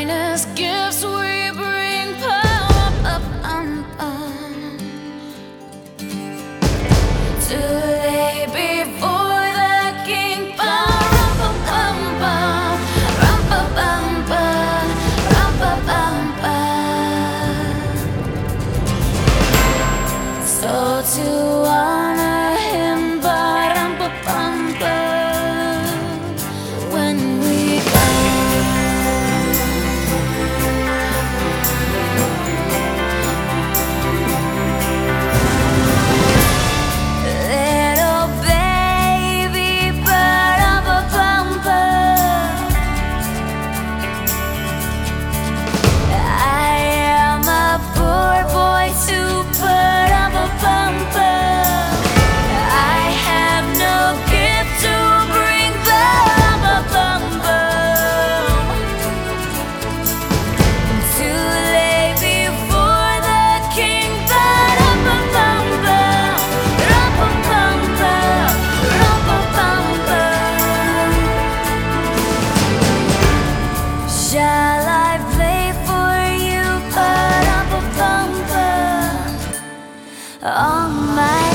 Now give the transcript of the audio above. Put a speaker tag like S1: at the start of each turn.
S1: finest gifts we bring. To lay before the King. So to honor him, when we go. Little baby, I am a poor boy too. I have no gift to bring. To lay before the King. Shall I play for you? On my